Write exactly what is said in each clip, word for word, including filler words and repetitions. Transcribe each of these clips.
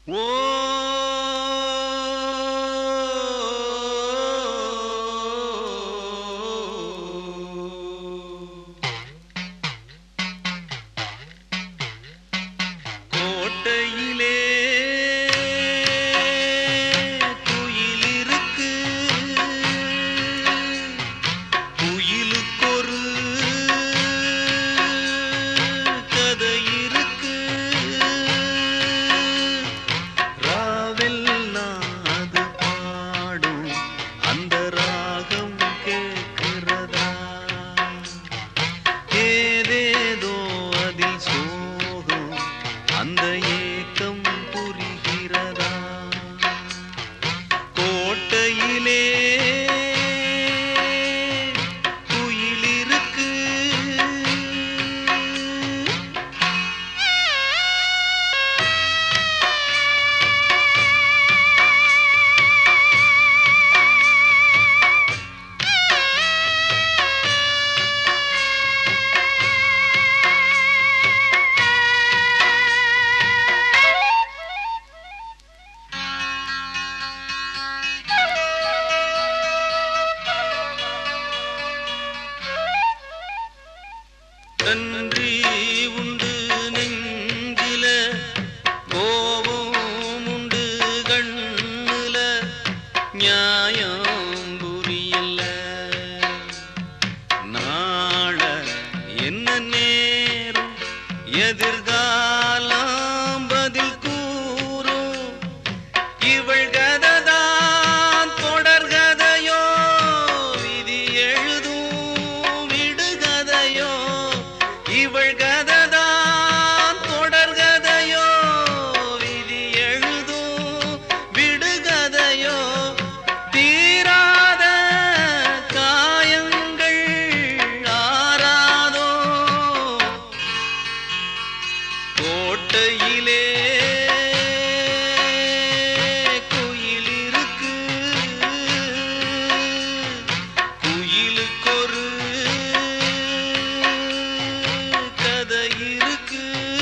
ஓ கோட்டையிலே குயில் இருக்கு, குயிலுக்கொரு கதை இருக்கு. ராவெல்லாம் அது பாடும் அந்த ராகம் கேட்கிறதா, ஏதேதோ அதில் சோகம் அந்த ஏக்கம் புரிகிறதா. கோட்டையிலே குயில் இருக்கு. நன்றி உண்டு நெஞ்சில, கோபம் உண்டு கண்ணுல, நியாயம் புரியல. நாள என்ன நேரம் எதிர்காலம் பதில் கூறும். இவள் கதைதான் தொடர்கதையோ, விதி எழுதும் விடுகதையோ. இவள் கதைதான் தொடர்கதையோ, விதி எழுதும் விடுகதையோ. தீராத காயங்கள் ஆறாதோ. கோட்டையிலே குயில் இருக்கு, குயிலுக்கொரு கதை இருக்கு.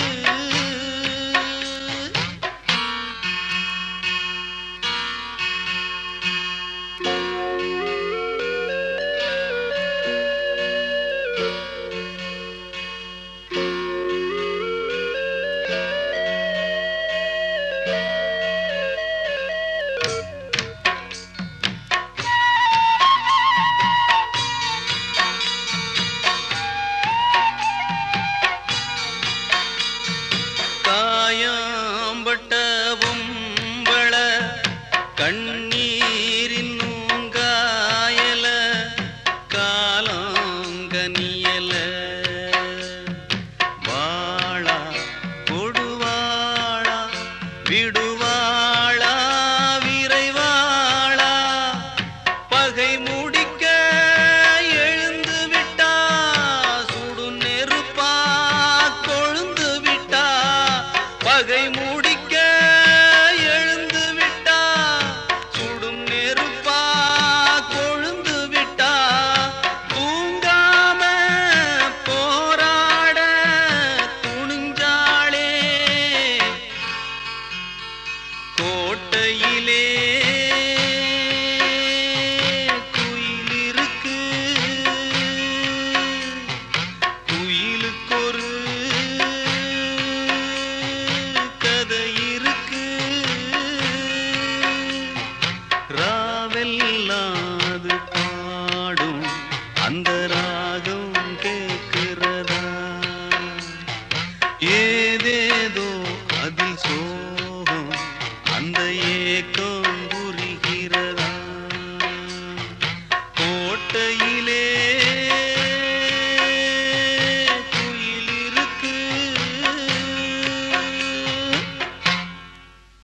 காயம்பட்ட பொம்பள கண்ணீரின் காயல, காலங்கனியல. வாழா கொடுவாளா விடுவாளா விரைவாளா. பகை முடிக்க எழுந்து விட்டா, சுடு நெருப்பா கொழுந்து விட்டா. பகை மூடி